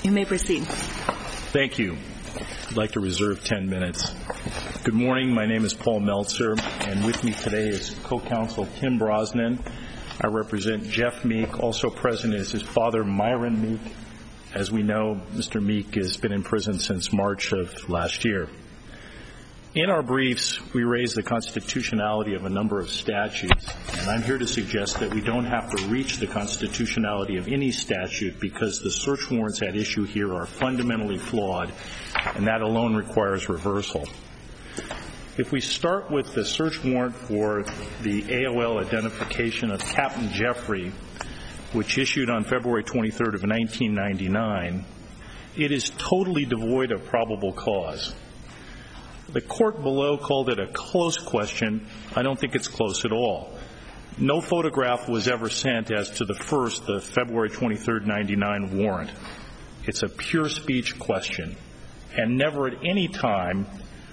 You may proceed. Thank you. I'd like to reserve 10 minutes. Good morning. My name is Paul Meltzer, and with me today is co-counsel Tim Brosnan. I represent Jeff Meek. Also present is his father, Myron Meek. As we know, Mr. Meek has been in prison since March of last year. In our briefs, we raise the constitutionality of a number of statutes, and I'm here to suggest that we don't have to reach the constitutionality of any statute because the search warrants at issue here are fundamentally flawed, and that alone requires reversal. If we start with the search warrant for the AOL identification of Captain Jeffrey, which issued on February 23rd of 1999, it is totally devoid of probable cause. The court below called it a close question. I don't think it's close at all. No photograph was ever sent as to the February 23rd, 1999 warrant. It's a pure speech question. And never at any time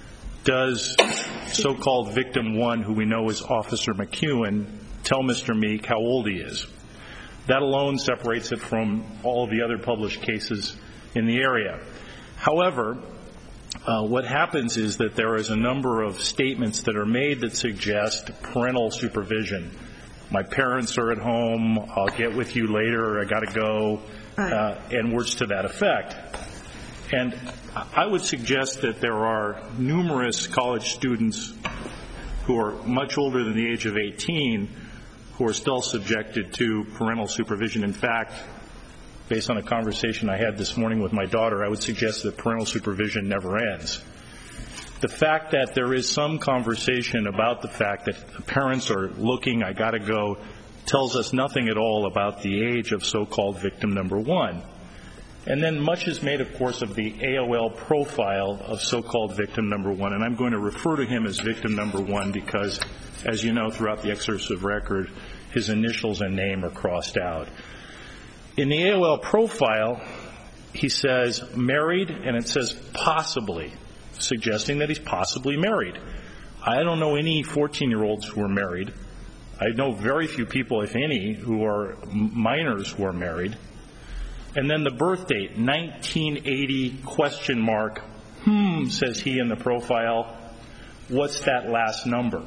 does so-called victim one, who we know is Officer McEwen, tell Mr. Meek how old he is. That alone separates it from all of the other published cases in the area. However, what happens is that there is a number of statements that are made that suggest parental supervision. My parents are at home, I'll get with you later, I got to go, and words to that effect. And I would suggest that there are numerous college students who are much older than the age of 18 who are still subjected to parental supervision. In fact, based on a conversation I had this morning with my daughter, I would suggest that parental supervision never ends. The fact that there is some conversation about the fact that the parents are looking, I got to go, tells us nothing at all about the age of so-called victim number one. And then much is made, of course, of the AOL profile of so-called victim number one, and I'm going to refer to him as victim number one because, as you know, throughout the excerpts of record, his initials and name are crossed out. In the AOL profile, he says married, and it says possibly, suggesting that he's possibly married. I don't know any 14-year-olds who are married. I know very few people, if any, who are minors who are married. And then the birth date, 1980 question mark, says he in the profile. What's that last number?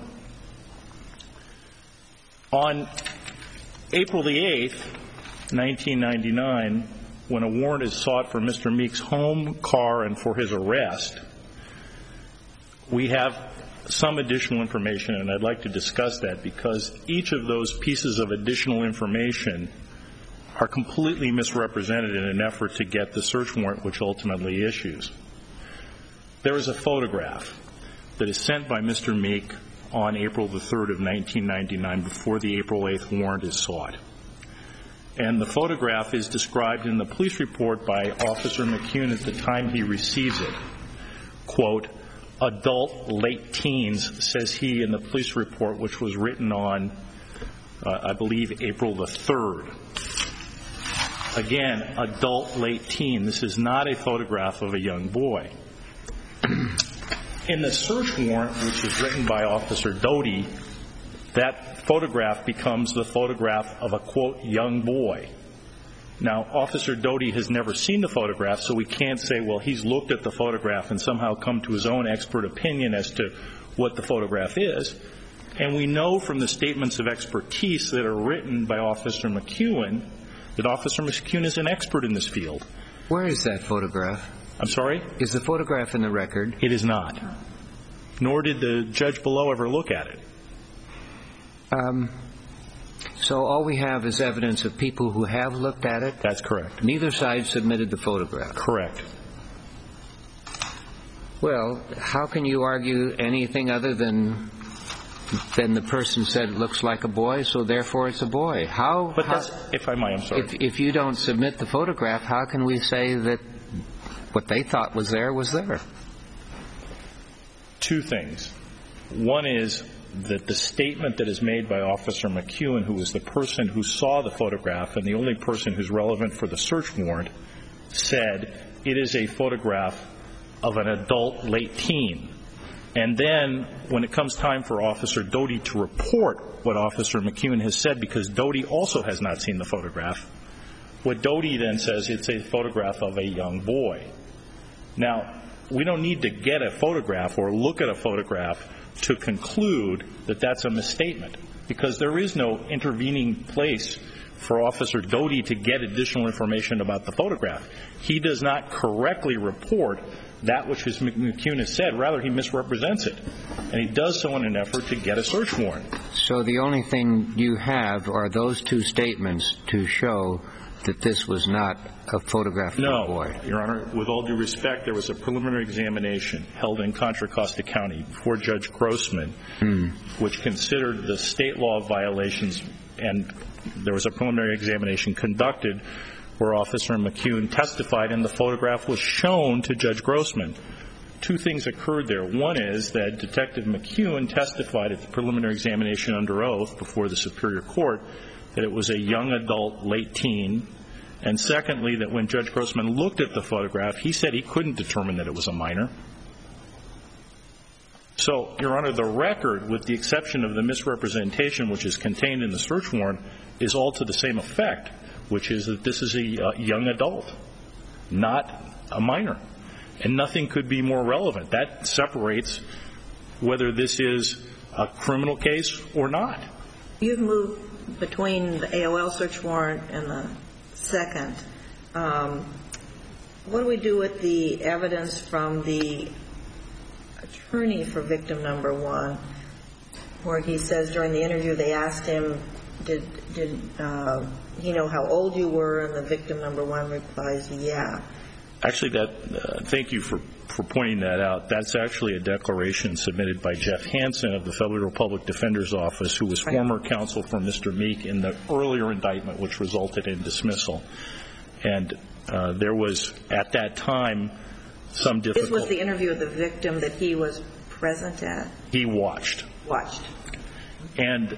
On April the 8th, 1999, when a warrant is sought for Mr. Meek's home, car, and for his arrest, we have some additional information, and I'd like to discuss that because each of those pieces of additional information are completely misrepresented in an effort to get the search warrant which ultimately issues. There is a photograph that is sent by Mr. Meek on April the 3rd of 1999 before the April 8th warrant is sought. And the photograph is described in the police report by Officer McEwen at the time he receives it. Quote, adult late teens, says he in the police report, which was written on, I believe, April the 3rd. Again, adult late teen. This is not a photograph of a young boy. In the search warrant, which is written by Officer Doty, that photograph becomes the photograph of a, quote, young boy. Now, Officer Doty has never seen the photograph, so we can't say, well, he's looked at the photograph and somehow come to his own expert opinion as to what the photograph is. And we know from the statements of expertise that are written by Officer McEwen that Officer McEwen is an expert in this field. Where is that photograph? I'm sorry? Is the photograph in the record? It is not. Nor did the judge below ever look at it. So all we have is evidence of people who have looked at it? That's correct. Neither side submitted the photograph? Correct. Well, how can you argue anything other than the person said it looks like a boy, so therefore it's a boy? But that's, if I might, I'm sorry. If you don't submit the photograph, how can we say that what they thought was there was there? Two things. One is that the statement that is made by Officer McEwen, who was the person who saw the photograph and the only person who's relevant for the search warrant, said it is a photograph of an adult late teen. And then when it comes time for Officer Doty to report what Officer McEwen has said, because Doty also has not seen the photograph, What Doty then says, it's a photograph of a young boy. Now, we don't need to get a photograph or look at a photograph to conclude that that's a misstatement, because there is no intervening place for Officer Doty to get additional information about the photograph. He does not correctly report that which McCune has said. Rather, he misrepresents it. And he does so in an effort to get a search warrant. So the only thing you have are those two statements to show that this was not a photograph of a boy. No, Your Honor. With all due respect, there was a preliminary examination held in Contra Costa County before Judge Grossman, which considered the state law violations, and there was a preliminary examination conducted where Officer McCune testified, and the photograph was shown to Judge Grossman. Two things occurred there. One is that Detective McCune testified at the preliminary examination under oath before the Superior Court that it was a young adult, late teen. And secondly, that when Judge Grossman looked at the photograph, he said he couldn't determine that it was a minor. So, Your Honor, the record, with the exception of the misrepresentation which is contained in the search warrant, is all to the same effect, which is that this is a young adult, not a minor. And nothing could be more relevant. That separates whether this is a criminal case or not. You've moved between the AOL search warrant and the second. What do we do with the evidence from the attorney for victim number one, where he says during the interview they asked him, did he know how old you were, and the victim number one replies, yeah. Actually, thank you for pointing that out. That's actually a declaration submitted by Jeff Hansen of the Federal Public Defender's Office, who was former counsel for Mr. Meek in the earlier indictment, which resulted in dismissal. And there was, at that time, some difficulty. This was the interview of the victim that he was present at? He watched. And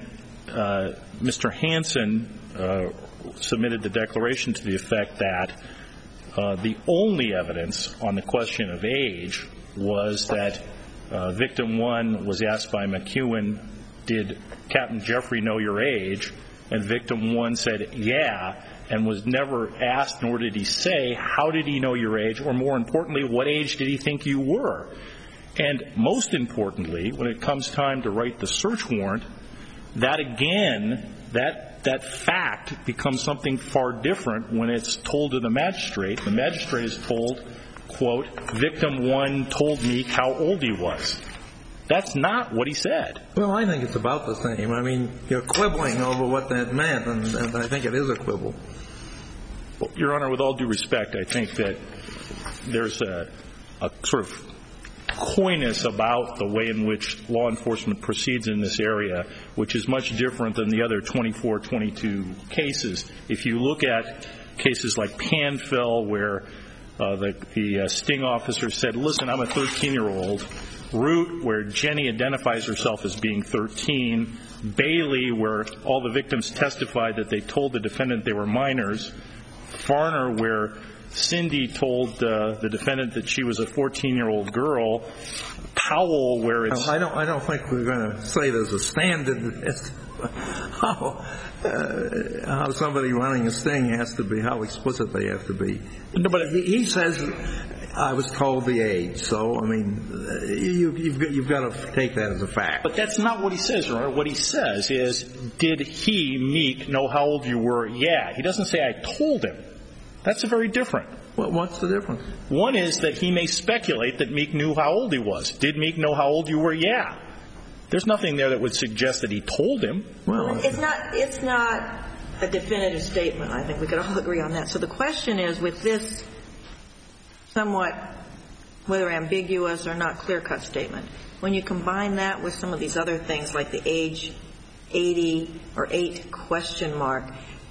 Mr. Hansen submitted the declaration to the effect that the only evidence on the question of age was that victim one was asked by McCune, did Captain Jeffrey know your age? And victim one said, yeah, and was never asked, nor did he say, how did he know your age? Or more importantly, what age did he think you were? And most importantly, when it comes time to write the search warrant, that again, that fact becomes something far different when it's told to the magistrate. The magistrate is told, quote, victim one told me how old he was. That's not what he said. Well, I think it's about the same. I mean, you're quibbling over what that meant, and I think it is a quibble. Well, Your Honor, with all due respect, I think that there's a sort of coyness about the way in which law enforcement proceeds in this area, which is much different than the other 24, 22 cases. If you look at cases like Panfil, where the sting officer said, listen, I'm a 13-year-old. Root, where Jenny identifies herself as being 13. Bailey, where all the victims testified that they told the defendant they were minors. Farner, where Cindy told the defendant that she was a 14-year-old girl. Powell, where it's... I don't think we're going to say there's a standard as to how somebody running a sting has to be, how explicit they have to be. No, but he says, I was told the age, so, I mean, you've got to take that as a fact. But that's not what he says, Your Honor. What he says is, did he, Meek, know how old you were? Yeah. He doesn't say, I told him. That's very different. Well, what's the difference? One is that he may speculate that Meek knew how old he was. Did Meek know how old you were? Yeah. There's nothing there that would suggest that he told him. Well, it's not a definitive statement. I think we could all agree on that. So the question is, with this somewhat, whether ambiguous or not clear-cut statement, when you combine that with some of these other things like the age 80 or 8 question mark,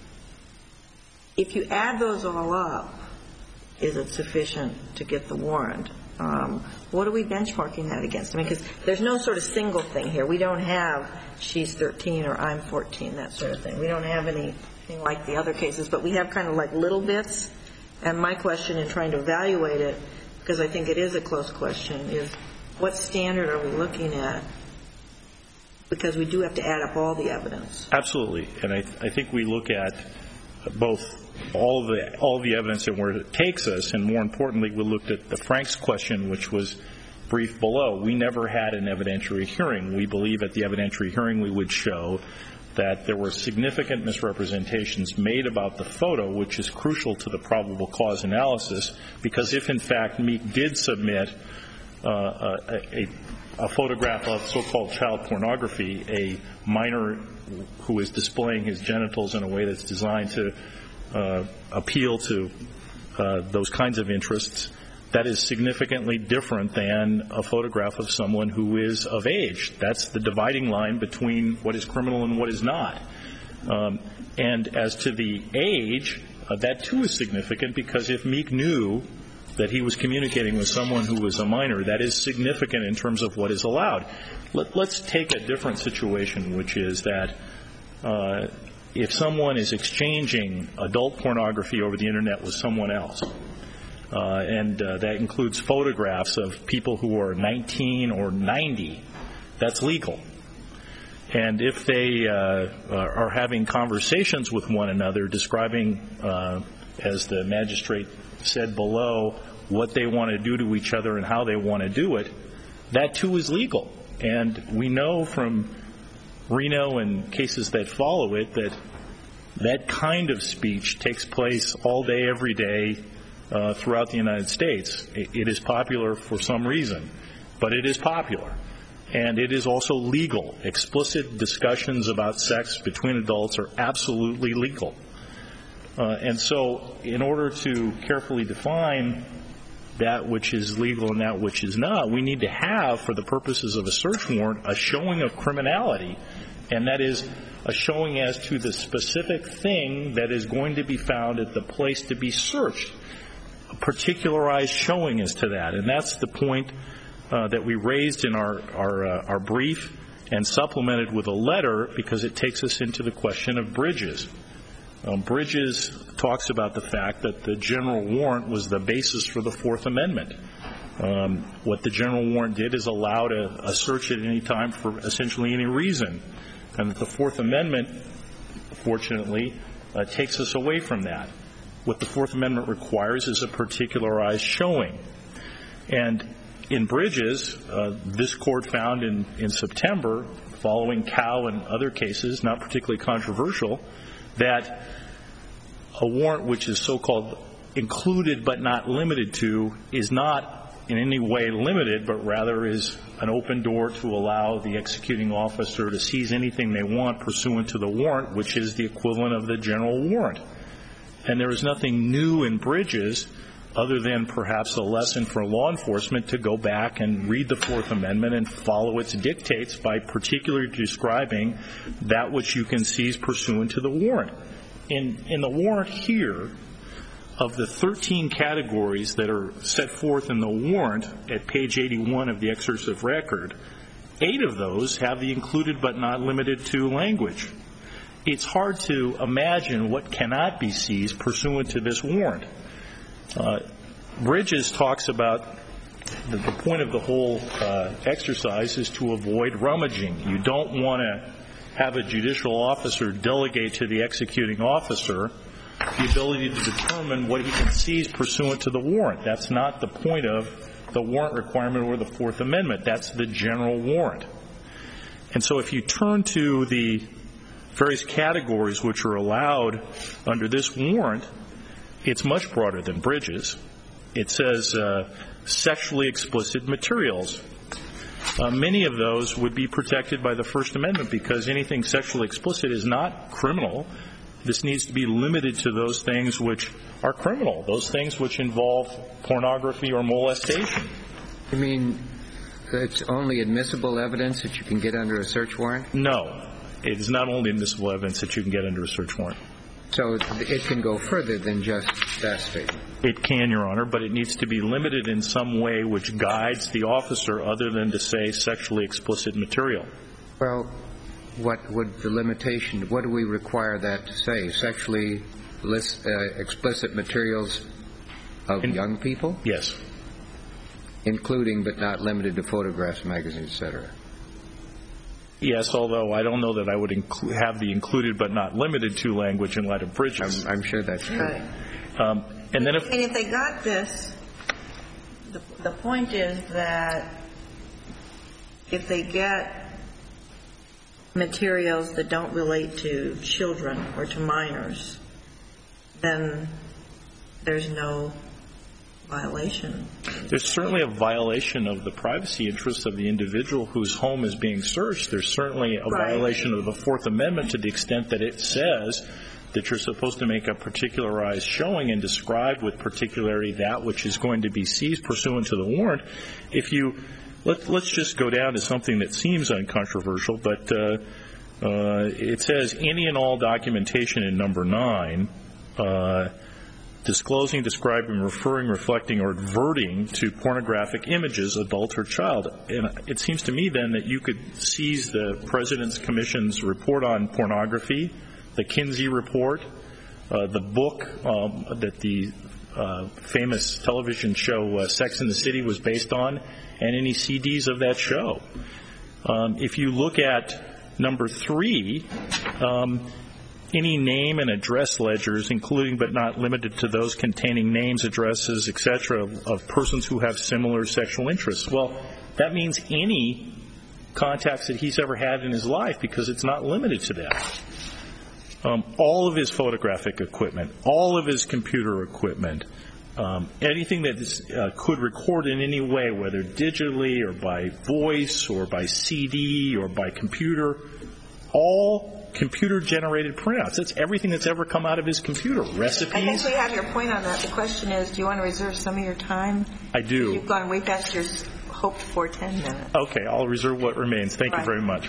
if you add those all up, is it sufficient to get the warrant? What are we benchmarking that against? I mean, because there's no sort of single thing here. We don't have she's 13 or I'm 14, that sort of thing. We don't have anything like the other cases, but we have kind of like little bits. And my question in trying to evaluate it, because I think it is a close question, is what standard are we looking at? Because we do have to add up all the evidence. Absolutely. And I think we look at both all the evidence and where it takes us, and more importantly, we looked at the Franks question, which was briefed below. We never had an evidentiary hearing. We believe at the evidentiary hearing we would show that there were significant misrepresentations made about the photo, which is crucial to the probable cause analysis, because if in fact Meek did submit a photograph of so-called child pornography, a minor who is displaying his genitals in a way that's designed to appeal to those kinds of interests, that is significantly different than a photograph of someone who is of age. That's the dividing line between what is criminal and what is not. And as to the age, that too is significant, because if Meek knew that he was communicating with someone who was a minor, that is significant in terms of what is allowed. Let's take a different situation, which is that if someone is exchanging adult pornography over the Internet with someone else, and that includes photographs of people who are 19 or 90, that's legal. And if they are having conversations with one another, describing, as the magistrate said below, what they want to do to each other and how they want to do it, that too is legal. And we know from Reno and cases that follow it that that kind of speech takes place all day, every day, throughout the United States. It is popular for some reason, but it is popular. And it is also legal. Explicit discussions about sex between adults are absolutely legal. And so in order to carefully define that which is legal and that which is not, we need to have, for the purposes of a search warrant, a showing of criminality, and that is a showing as to the specific thing that is going to be found at the place to be searched. A particularized showing as to that, and that's the point that we raised in our brief and supplemented with a letter, because it takes us into the question of Bridges. Bridges talks about the fact that the general warrant was the basis for the Fourth Amendment. What the general warrant did is allowed a search at any time for essentially any reason, and that the Fourth Amendment, fortunately, takes us away from that. What the Fourth Amendment requires is a particularized showing. And in Bridges, this court found in September, following Cow and other cases, not particularly controversial, that a warrant which is so-called included but not limited to is not in any way limited, but rather is an open door to allow the executing officer to seize anything they want pursuant to the warrant, which is the equivalent of the general warrant. And there is nothing new in Bridges other than perhaps a lesson for law enforcement to go back and read the Fourth Amendment and follow its dictates by particularly describing that which you can seize pursuant to the warrant. In the warrant here, of the 13 categories that are set forth in the warrant at page 81 of the excerpt of record, 8 of those have the included but not limited to language. It's hard to imagine what cannot be seized pursuant to this warrant. Bridges talks about the point of the whole exercise is to avoid rummaging. You don't want to have a judicial officer delegate to the executing officer the ability to determine what he can seize pursuant to the warrant. That's not the point of the warrant requirement or the Fourth Amendment. That's the general warrant. And so if you turn to the various categories which are allowed under this warrant, it's much broader than Bridges. It says sexually explicit materials. Many of those would be protected by the First Amendment because anything sexually explicit is not criminal. This needs to be limited to those things which are criminal, those things which involve pornography or molestation. You mean it's only admissible evidence that you can get under a search warrant? No. It is not only admissible evidence that you can get under a search warrant. So it can go further than just that statement? It can, Your Honor, but it needs to be limited in some way which guides the officer other than to say sexually explicit material. Well, what would the limitation, what do we require that to say? Sexually explicit materials of young people? Yes. Including but not limited to photographs, magazines, etc. Yes, although I don't know that I would have the included but not limited to language in light of Bridges. I'm sure that's true. Right. And then if they got this, the point is that if they get materials that don't relate to children or to minors, then there's no violation. There's certainly a violation of the privacy interests of the individual whose home is being searched. There's certainly a violation of the Fourth Amendment to the extent that it says that you're supposed to make a particularized showing and describe with particularity that which is going to be seized pursuant to the warrant. Let's just go down to something that seems uncontroversial, but it says any and all documentation in number 9, disclosing, describing, referring, reflecting, or adverting to pornographic images, adult or child. And it seems to me then that you could seize the President's Commission's report on pornography, the Kinsey report, the book that the famous television show Sex and the City was based on, and any CDs of that show. If you look at number 3, any name and address ledgers, including but not limited to those containing names, addresses, etc., of persons who have similar sexual interests. Well, that means any contacts that he's ever had in his life, because it's not limited to that. All of his photographic equipment, all of his computer equipment, anything that could record in any way, whether digitally or by voice or by CD or by computer, all computer-generated printouts. That's everything that's ever come out of his computer. Recipes. I think we have your point on that. The question is, do you want to reserve some of your time? I do. You've gone way past your hoped for 10 minutes. Okay, I'll reserve what remains. Thank you very much.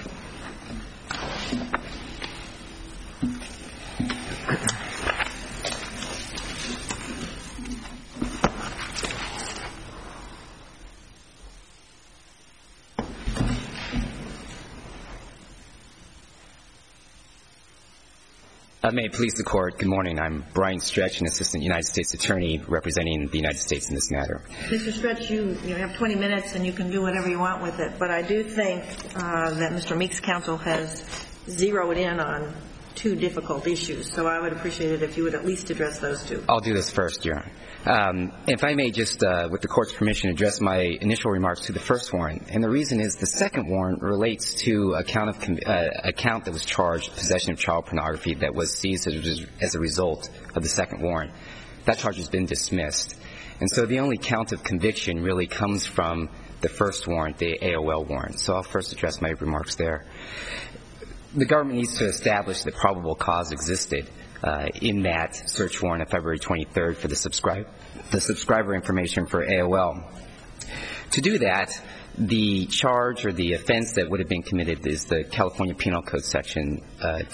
May it please the Court, good morning. I'm Brian Stretch, an Assistant United States Attorney representing the United States in this matter. Mr. Stretch, you have 20 minutes and you can do whatever you want with it, but I do think that Mr. Meek's counsel has zeroed in on 2 difficult issues, so I would appreciate it if you would at least address those 2. I'll do this first, Your Honor. If I may just, with the Court's permission, address my initial remarks to the first warrant. And the reason is the second warrant relates to a count that was charged, possession of child pornography, that was seized as a result of the second warrant. That charge has been dismissed. And so the only count of conviction really comes from the first warrant, the AOL warrant. So I'll first address my remarks there. The government needs to establish that probable cause existed in that search warrant of February 23rd for the subscriber information for AOL. To do that, the charge or the offense that would have been committed is the California Penal Code section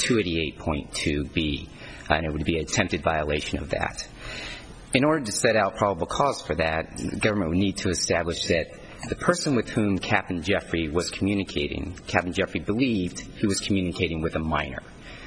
288.2b, and it would be an attempted violation of that. In order to set out probable cause for that, the government would need to establish that the person with whom Captain Jeffrey was communicating, Captain Jeffrey believed he was communicating with a minor.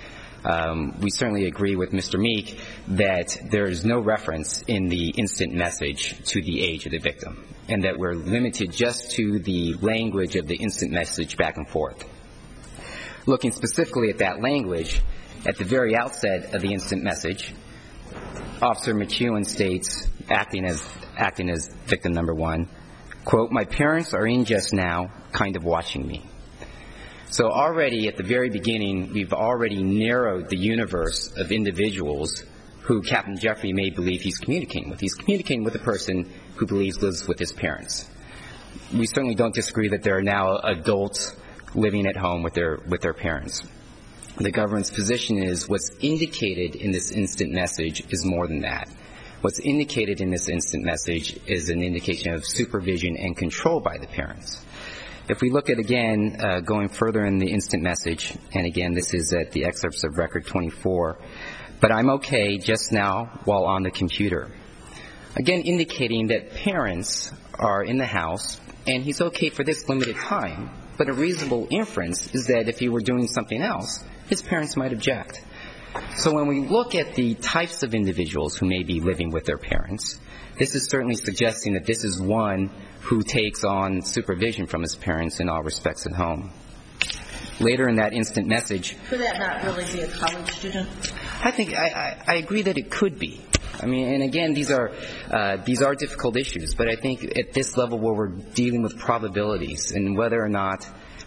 We certainly agree with Mr. Meek that there is no reference in the instant message to the age of the victim, and that we're limited just to the language of the instant message back and forth. Looking specifically at that language, at the very outset of the instant message, Officer McEwen states, acting as victim number 1, quote, "My parents are in just now, kind of watching me." So already at the very beginning, we've already narrowed the universe of individuals who Captain Jeffrey may believe he's communicating with. He's communicating with a person who believes lives with his parents. We certainly don't disagree that there are now adults living at home with their parents. The government's position is what's indicated in this instant message is more than that. What's indicated in this instant message is an indication of supervision and control by the parents. If we look at, again, going further in the instant message, and again, this is at the excerpts of Record 24, "But I'm okay just now while on the computer." Again, indicating that parents are in the house, and he's okay for this limited time, but a reasonable inference is that if he were doing something else, his parents might object. So when we look at the types of individuals who may be living with their parents, this is certainly suggesting that this is one who takes on supervision from his parents in all respects at home. Later in that instant message, Could that not really be a college student? I think I agree that it could be. I mean, and again, these are difficult issues, but I think at this level where we're dealing with probabilities and whether or not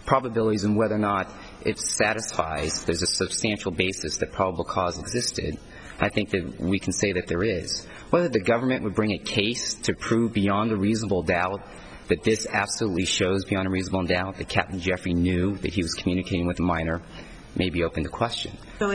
it satisfies, there's a substantial basis that probable cause existed, I think that we can say that there is. Whether the government would bring a case to prove beyond a reasonable doubt that this absolutely shows beyond a reasonable doubt that Captain Jeffrey knew that he was communicating with a minor may be open to question. So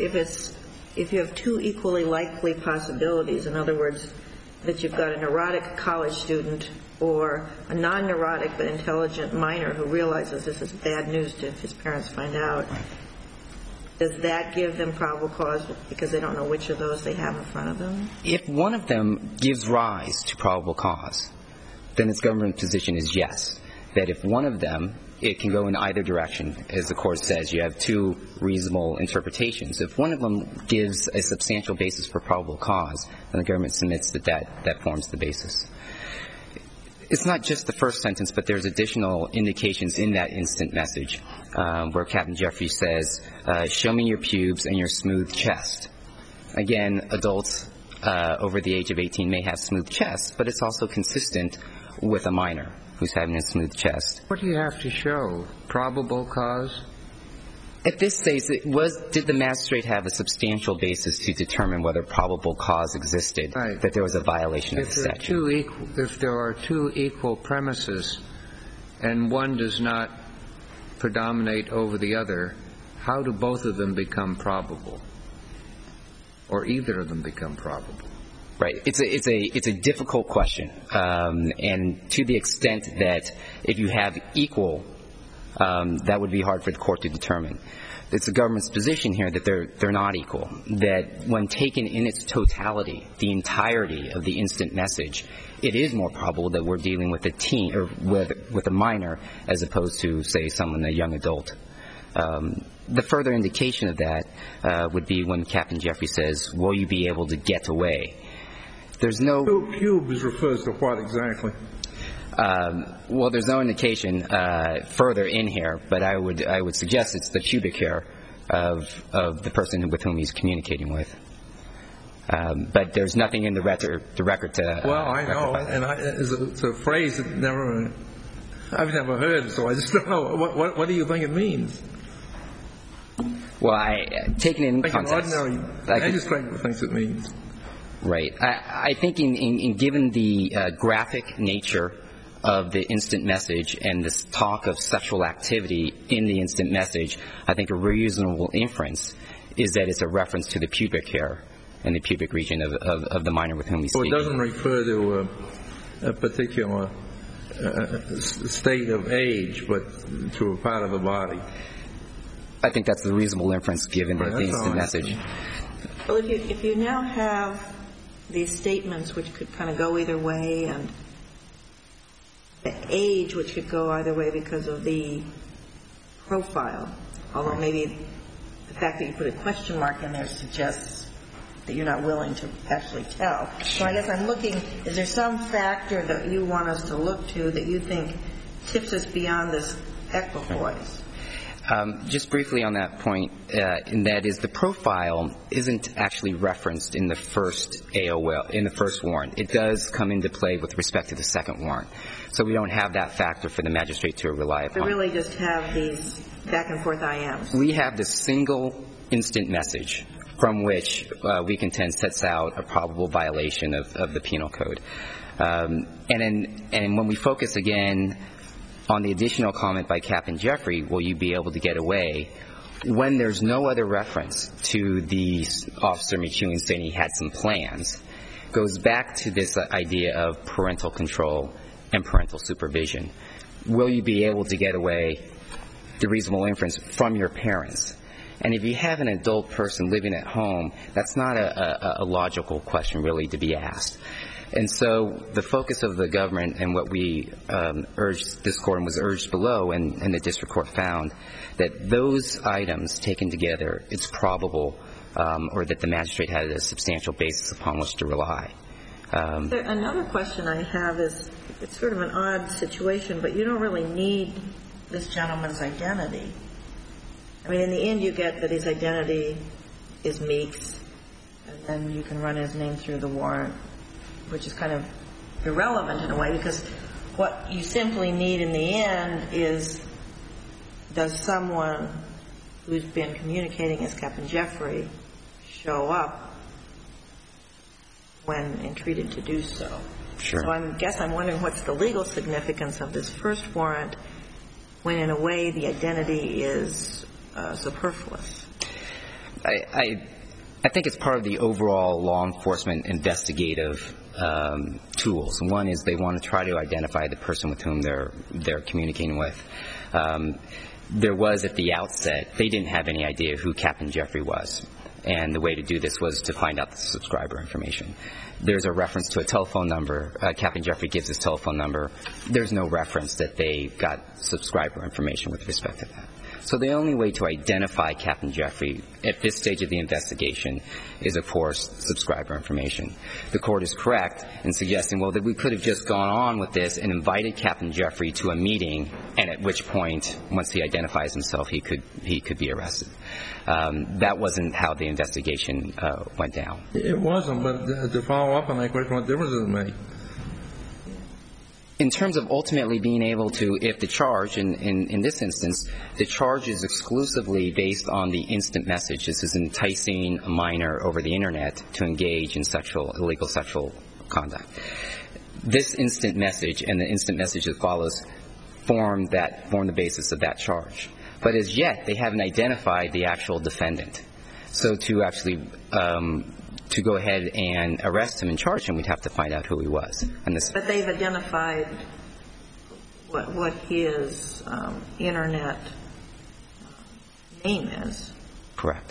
if you have two equally likely possibilities, in other words, that you've got a neurotic college student or a non-neurotic but intelligent minor who realizes this is bad news if his parents find out, does that give them probable cause because they don't know which of those they have in front of them? If one of them gives rise to probable cause, then its government position is yes. That if one of them, it can go in either direction. As the Court says, you have two reasonable interpretations. If one of them gives a substantial basis for probable cause, then the government submits that forms the basis. It's not just the first sentence, but there's additional indications in that instant message where Captain Jeffrey says, show me your pubes and your smooth chest. Again, adults over the age of 18 may have smooth chests, but it's also consistent with a minor who's having a smooth chest. What do you have to show? Probable cause? At this stage, did the magistrate have a substantial basis to determine whether probable cause existed, right, that there was a violation of the statute? If there are two equal premises and one does not predominate over the other, how do both of them become probable? Or either of them become probable? Right. It's a difficult question, and to the extent that if you have equal, that would be hard for the Court to determine. It's the government's position here that they're not equal. That when taken in its totality, the entirety of the instant message, it is more probable that we're dealing with a teen or with a minor as opposed to, say, a young adult. The further indication of that would be when Captain Jeffrey says, "Will you be able to get away?" There's no pubes refers to what exactly? Well, there's no indication further in here, but I would suggest it's the pubic hair of the person with whom he's communicating with. But there's nothing in the record to. Well, I know, and it's a phrase that I've never heard, so I just don't know. What do you think it means? Well, taking it in context, an ordinary magistrate thinks it means. Right. I think in given the graphic nature of the instant message and this talk of sexual activity in the instant message, I think a reasonable inference is that it's a reference to the pubic hair and the pubic region of the minor with whom he's speaking. So it doesn't refer to a particular state of age, but to a part of the body. I think that's the reasonable inference given the instant message. Well, if you now have these statements which could kind of go either way, and the age which could go either way because of the profile, although maybe the fact that you put a question mark in there suggests that you're not willing to actually tell. So I guess I'm looking, is there some factor that you want us to look to that you think tips us beyond this equipoise? Just briefly on that point, and that is the profile isn't actually referenced in the first AOL, in the first warrant. It does come into play with respect to the second warrant. So we don't have that factor for the magistrate to rely upon. We really just have these back and forth IMs. We have the single instant message from which we contend sets out a probable violation of the penal code. And when we focus again on the additional comment by Captain Jeffrey, will you be able to get away, when there's no other reference to the officer McEwen saying he had some plans, goes back to this idea of parental control and parental supervision. Will you be able to get away, the reasonable inference, from your parents? And if you have an adult person living at home, that's not a logical question really to be asked. And so the focus of the government and what we urged this court and was urged below and the district court found that those items taken together, it's probable or that the magistrate had a substantial basis upon which to rely. Another question I have is, it's sort of an odd situation, but you don't really need this gentleman's identity I mean, in the end, you get that his identity is Meeks, and then you can run his name through the warrant, which is kind of irrelevant in a way, because what you simply need in the end is, does someone who's been communicating as Captain Jeffrey show up when entreated to do so? Sure. So I guess I'm wondering what's the legal significance of this first warrant when, in a way, the identity is superfluous. I think it's part of the overall law enforcement investigative tools. One is they want to try to identify the person with whom they're communicating with. There was, at the outset, they didn't have any idea who Captain Jeffrey was. And the way to do this was to find out the subscriber information. There's a reference to a telephone number. Captain Jeffrey gives his telephone number. There's no reference that they got subscriber information with respect to that. So the only way to identify Captain Jeffrey at this stage of the investigation is, of course, subscriber information. The court is correct in suggesting, well, that we could have just gone on with this and invited Captain Jeffrey to a meeting, and at which point, once he identifies himself, he could be arrested. That wasn't how the investigation went down. It wasn't, but to follow up on that question, what difference does it make? In terms of ultimately being able to, if the charge, in this instance, the charge is exclusively based on the instant message. This is enticing a minor over the Internet to engage in illegal sexual conduct. This instant message and the instant message that follows form the basis of that charge. But as yet, they haven't identified the actual defendant. So to actually to go ahead and arrest him and charge him, we'd have to find out who he was. But they've identified what his Internet name is. Correct.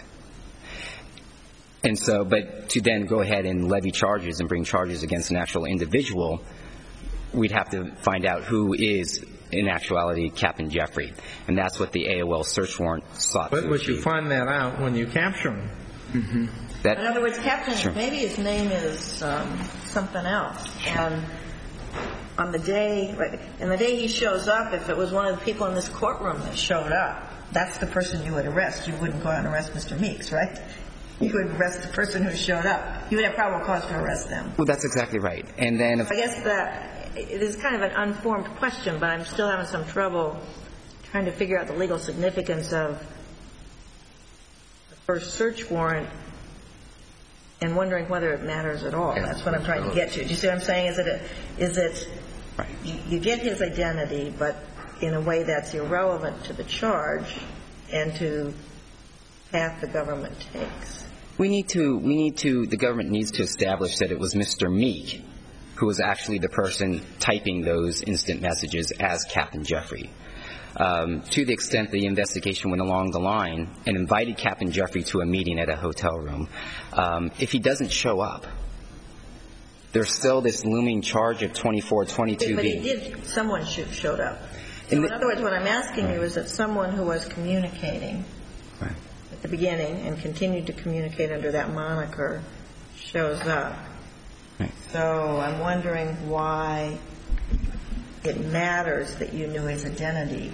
And so, but to then go ahead and levy charges and bring charges against an actual individual, we'd have to find out who is, in actuality, Captain Jeffrey. And that's what the AOL search warrant sought to achieve. But you find that out when you capture him. Mm-hmm. In other words, Captain, sure. Maybe his name is something else. And on the day he shows up, if it was one of the people in this courtroom that showed up, that's the person you would arrest. You wouldn't go out and arrest Mr. Meeks, right? You would arrest the person who showed up. You would have probable cause to arrest them. Well, that's exactly right. And then, I guess that it is kind of an unformed question, but I'm still having some trouble trying to figure out the legal significance of the first search warrant and wondering whether it matters at all. That's what I'm trying to get to. Do you see what I'm saying? Is it right. You get his identity, but in a way that's irrelevant to the charge and to path the government takes? The government needs to establish that it was Mr. Meek who was actually the person typing those instant messages as Captain Jeffrey. To the extent the investigation went along the line and invited Captain Jeffrey to a meeting at a hotel room, if he doesn't show up, there's still this looming charge of 2422B. But he did. Someone showed up. So in other words, what I'm asking you is that someone who was communicating at the beginning and continued to communicate under that moniker shows up. Right. So I'm wondering why it matters that you knew his identity,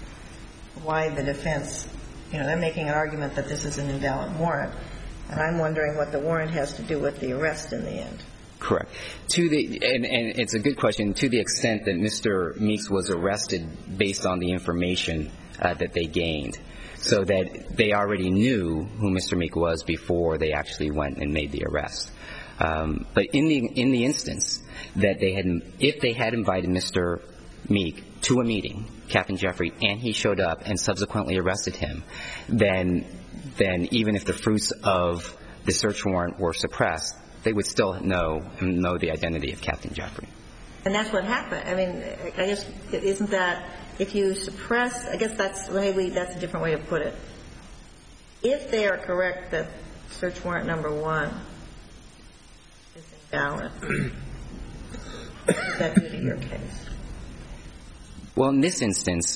why the defense, they're making an argument that this is an invalid warrant, and I'm wondering what the warrant has to do with the arrest in the end. Correct. And it's a good question. To the extent that Mr. Meeks was arrested based on the information that they gained, so that they already knew who Mr. Meek was before they actually went and made the arrest. But in the instance that if they had invited Mr. Meek to a meeting, Captain Jeffrey, and he showed up and subsequently arrested him, then even if the fruits of the search warrant were suppressed, they would still know the identity of Captain Jeffrey. And that's what happened. I mean, I guess, isn't that, if you suppress, I guess maybe that's a different way to put it. If they are correct that search warrant number 1 is invalid, what does that do to your case? Well, in this instance,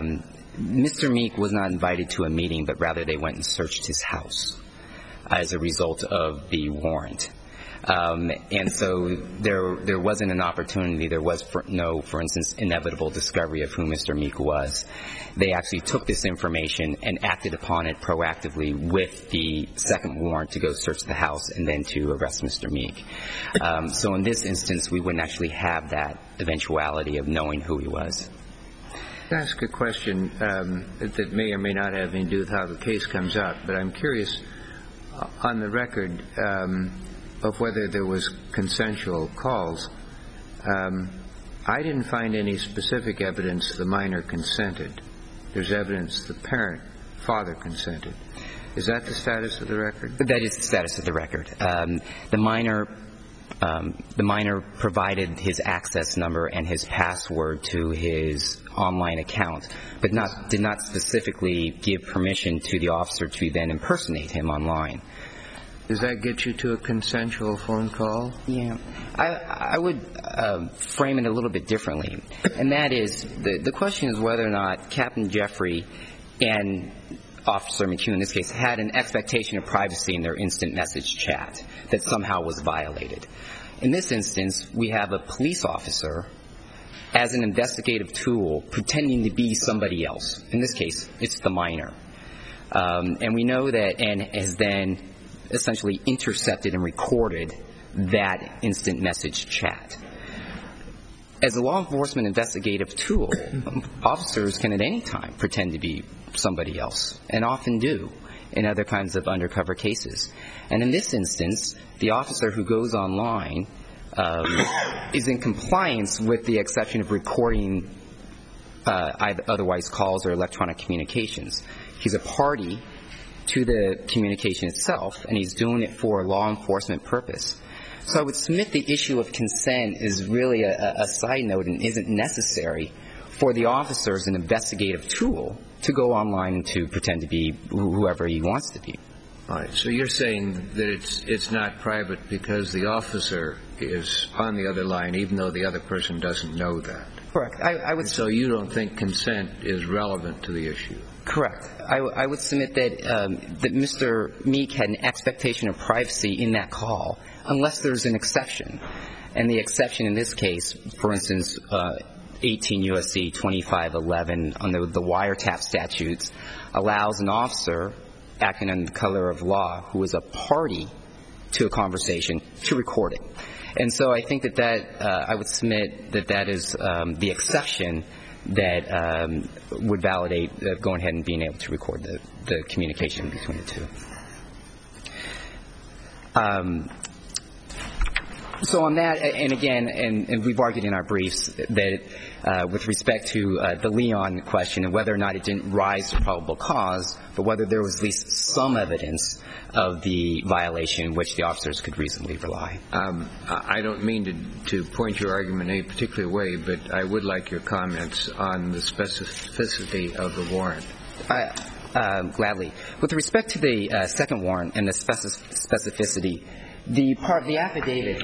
Mr. Meek was not invited to a meeting, but rather they went and searched his house as a result of the warrant. And so there wasn't an opportunity. There was no, for instance, inevitable discovery of who Mr. Meek was. They actually took this information and acted upon it proactively with the second warrant to go search the house and then to arrest Mr. Meek. So in this instance, we wouldn't actually have that eventuality of knowing who he was. I'll ask a question that may or may not have anything to do with how the case comes out, but I'm curious on the record of whether there was consensual calls. I didn't find any specific evidence the minor consented. There's evidence the father consented. Is that the status of the record? That is the status of the record. The minor provided his access number and his password to his online account, but did not specifically give permission to the officer to then impersonate him online. Does that get you to a consensual phone call? Yeah. I would frame it a little bit differently, and that is the question is whether or not Captain Jeffrey and Officer McHugh, in this case, had an expectation of privacy in their instant message chat that somehow was violated. In this instance, we have a police officer as an investigative tool pretending to be somebody else. In this case, it's the minor. And we know that and has then essentially intercepted and recorded that instant message chat. As a law enforcement investigative tool, officers can at any time pretend to be somebody else, and often do in other kinds of undercover cases. And in this instance, the officer who goes online is in compliance with the exception of recording otherwise calls or electronic communications. He's a party to the communication itself, and he's doing it for a law enforcement purpose. So I would submit the issue of consent is really a side note and isn't necessary for the officer as an investigative tool to go online and to pretend to be whoever he wants to be. All right. So you're saying that it's not private because the officer is on the other line, even though the other person doesn't know that. Correct. I would. So you don't think consent is relevant to the issue? Correct. I would submit that Mr. Meek had an expectation of privacy in that call, unless there's an exception. And the exception in this case, for instance, 18 U.S.C. 2511 under the wiretap statutes, allows an officer acting under the color of law who is a party to a conversation to record it. And so I think that I would submit that is the exception that would validate going ahead and being able to record the communication between the two. So on that, and again, and we've argued in our briefs that with respect to the Leon question and whether or not it didn't rise to probable cause, but whether there was at least some evidence of the violation which the officers could reasonably rely. I don't mean to point your argument in any particular way, but I would like your comments on the specificity of the warrant. Gladly. With respect to the second warrant and the specificity, the affidavit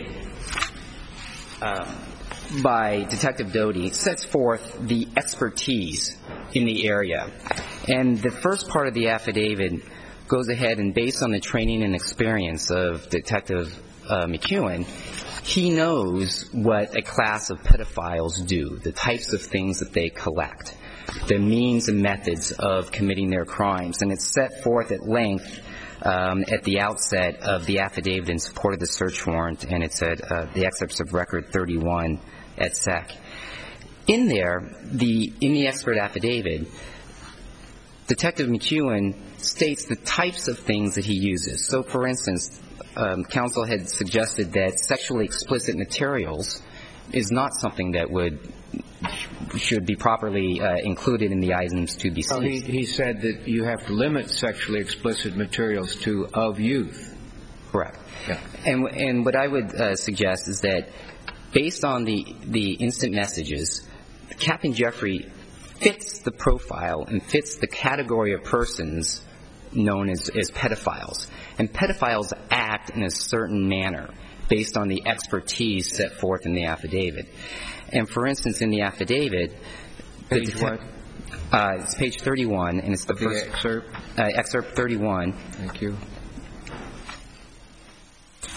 by Detective Doty sets forth the expertise in the area. And the first part of the affidavit goes ahead and, based on the training and experience of Detective McEwen, he knows what a class of pedophiles do, the types of things that they collect, the means and methods of committing their crimes. And it's set forth at length at the outset of the affidavit in support of the search warrant, and it's at the excerpts of Record 31 at SEC. In there, in the expert affidavit, Detective McEwen states the types of things that he uses. So, for instance, counsel had suggested that sexually explicit materials is not something that should be properly included in the items to be seized. He said that you have to limit sexually explicit materials to of youth. Correct. Yeah. And what I would suggest is that, based on the instant messages, Captain Jeffrey fits the profile and fits the category of persons known as pedophiles. And pedophiles act in a certain manner based on the expertise set forth in the affidavit. And, for instance, in the affidavit, Page what? It's page 31, and it's the first excerpt. Excerpt 31. Thank you.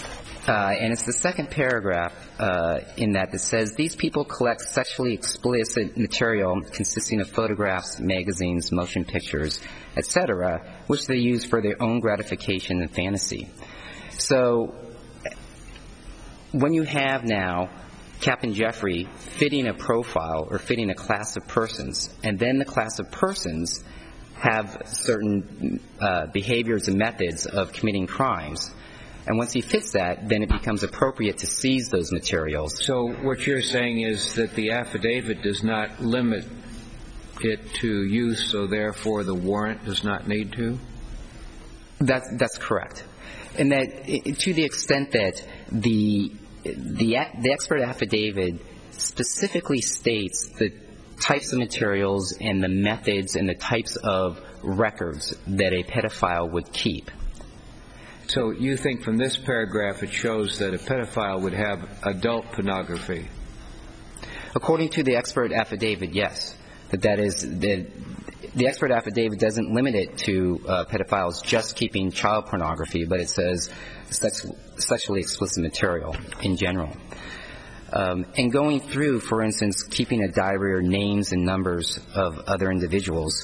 And it's the second paragraph in that says, these people collect sexually explicit material consisting of photographs, magazines, motion pictures, etc., which they use for their own gratification and fantasy. So when you have now Captain Jeffrey fitting a profile or fitting a class of persons, and then the class of persons have certain behaviors and methods of committing crimes, and once he fits that, then it becomes appropriate to seize those materials. So what you're saying is that the affidavit does not limit it to use, so therefore the warrant does not need to? That's correct. And that to the extent that the expert affidavit specifically states the types of materials and the methods and the types of records that a pedophile would keep. So you think from this paragraph it shows that a pedophile would have adult pornography? According to the expert affidavit, yes. The expert affidavit doesn't limit it to pedophiles just keeping child pornography, but it says sexually explicit material in general. And going through, for instance, keeping a diary or names and numbers of other individuals,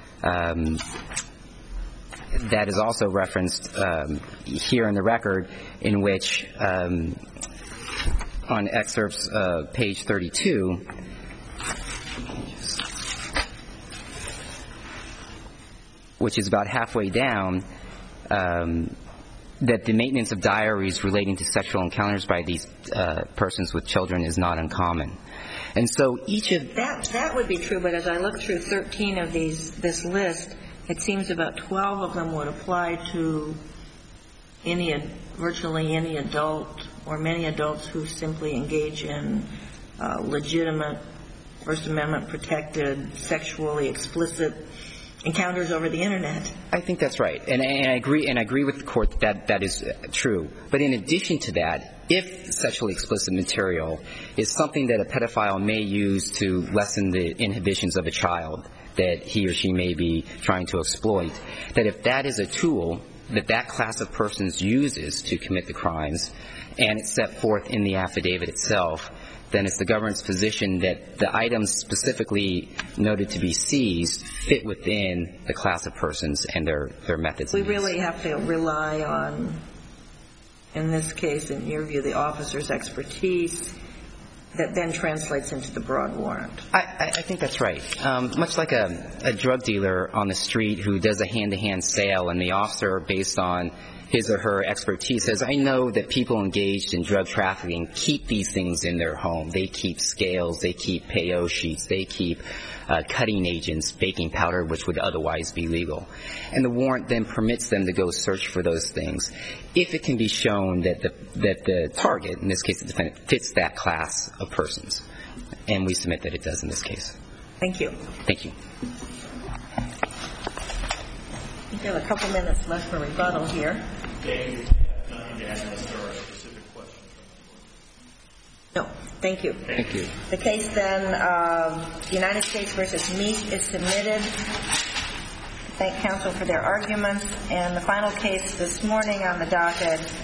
that is also referenced here in the record, in which on excerpts page 32, which is about halfway down, that the maintenance of diaries relating to sexual encounters by these persons with children is not uncommon. And so each of that would be true, but as I look through 13 of this list, it seems about 12 of them would apply to virtually any adult or many adults who simply engage in legitimate First Amendment protected, sexually explicit encounters over the Internet. I think that's right, and I agree with the court that is true. But in addition to that, if sexually explicit material is something that a pedophile may use to lessen the inhibitions of a child that he or she may be trying to exploit, that if that is a tool that class of persons uses to commit the crimes, and it's set forth in the affidavit itself, then it's the government's position that the items specifically noted to be seized fit within the class of persons and their methods. We really have to rely on, in this case, in your view, the officer's expertise that then translates into the broad warrant. I think that's right. Much like a drug dealer on the street who does a hand-to-hand sale, and the officer, based on his or her expertise, says, I know that people engaged in drug trafficking keep these things in their home. They keep scales, they keep payo sheets, they keep cutting agents, baking powder, which would otherwise be legal. And the warrant then permits them to go search for those things if it can be shown that the target, in this case the defendant, fits that class of persons. And we submit that it does in this case. Thank you. Thank you. We have a couple minutes left for rebuttal here. Thank you. Nothing to add unless there are specific questions. No, thank you. Thank you. The case then of United States v. Meek is submitted. Thank counsel for their arguments. And the final case this morning on the docket